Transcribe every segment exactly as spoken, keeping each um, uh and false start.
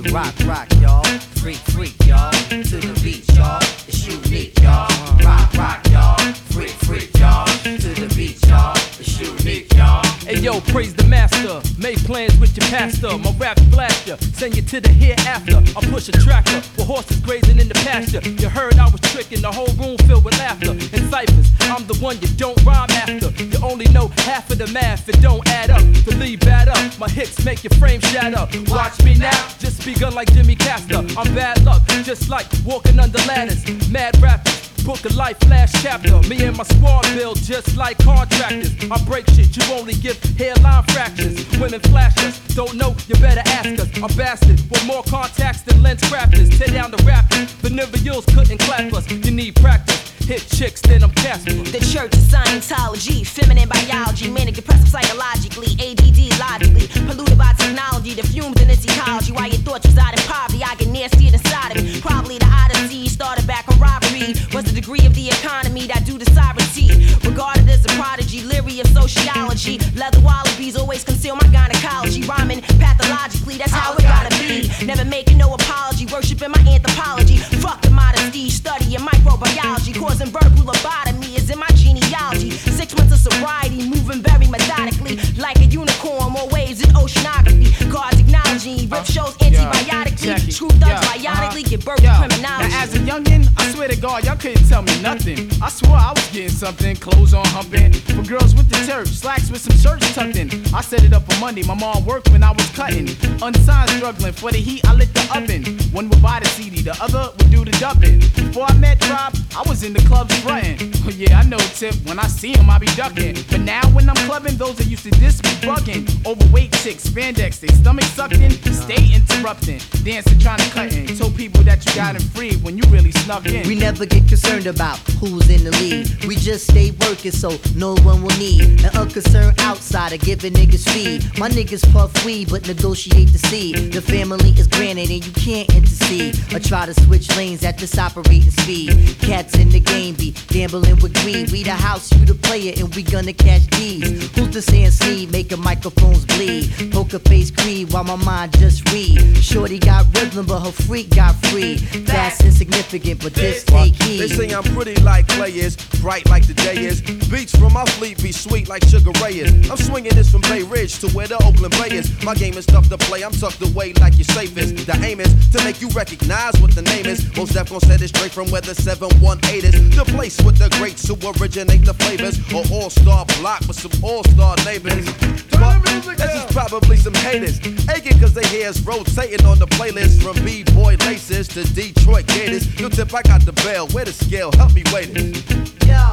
to rock, rock, y'all. Freak, freak, y'all. To the beat, y'all. It's unique, y'all. Rock, rock, y'all. Freak, freak, y'all. To the beat, y'all. It's unique, y'all. Hey yo, praise the master. Make plans with your pastor. My rap blast ya, send you to the hereafter. I push a tractor with horses grazing in the pasture. You heard I was tricking, the whole room filled with laughter. And ciphers, I'm the one you don't rhyme after. You only know half of the math, it don't add up. The lead bad up, my hits make your frame shatter. Watch me now, just begun like Jimmy Castor. I'm bad luck, just like walking under ladders. Mad rappers, book a life last chapter. Me and my squad build just like contractors. I break shit, you only give hairline fractures. Women flash us, don't know, you better ask us. I'm bastard with more contacts than lens crafters. Tear down the rappers, the Niveau's couldn't clap us. You need practice, hit chicks, then I'm Casper. The Church of Scientology, feminine biology, manic depressive psychologically, A D D logically, polluted by technology, the fumes in its ecology. Why your thoughts reside in poverty, I get nastier inside of me. Probably the Odyssey started back on robbery. Was the degree of the economy that due to sovereignty? Regarded as a prodigy, leery of sociology. Leather wallabies always conceal my gynecology. Rhyming pathologically, that's how it gotta be. Never making no apology, worshiping my anthropology. Fuck the modesty, studying microbiology. Causing verbal lobotomy is in my genealogy. Six months of sobriety, moving very methodically. Like a unicorn, more waves in oceanography. Guards acknowledging, rip shows antibiotically. Screw thugs biotically, give birth to criminology. Now as a youngin', I swear to God, y'all couldn't tell me nothing. I swore I was getting something, clothes on humping. For girls with the church, slacks with some shirts tucked in. I set it up for Monday, my mom worked when I was cutting. Unsigned struggling, for the heat I lit the oven. One would buy the C D, the other would do the dubbing. Before I met Rob, I was in the clubs frontin'. Oh yeah, I know Tip, when I see him I be ducking. But now when I'm clubbing, those that used to diss me bugging. Overweight chicks, spandex, they stomach sucked in, stay interrupting. Dancing, trying to cut in. Told people that you got him free when you really snuck in. We never get concerned about who's in the lead. We just stay working so no one will need an unconcerned outsider giving niggas feed. My niggas puff weed but negotiate the seed. The family is granted and you can't intercede or try to switch lanes at this operating speed. Cats in the game be gambling with greed. We the house, you the player, and we gonna catch these. Who's the saying sleeve, making microphones bleed? Poker face creed while my mind just read. Shorty got rhythm but her freak got free. That's insignificant but this take heed. They say I'm pretty like Clay is, bright like the day is. Beats from my fleet be sweet like Sugar Ray is. I'm swinging this from Bay Ridge to where the Oakland Bay is. My game is tough to play, I'm tucked away like your safest. The aim is to make you recognize what the name is. Most def gon' set it straight from where the seven one eight is. The place with the greats who originate the flavors. Or all-star block with some all-star neighbors. But this is probably some haters aching cause they hear us rotating on the playlist. From B-boy laces to Detroit Gators. Yo Tip, I got the bell, where the scale? Help me wait it. Yo,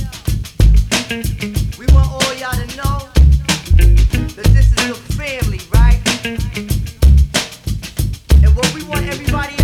we want all y'all to know that this is a family, right? And what we want everybody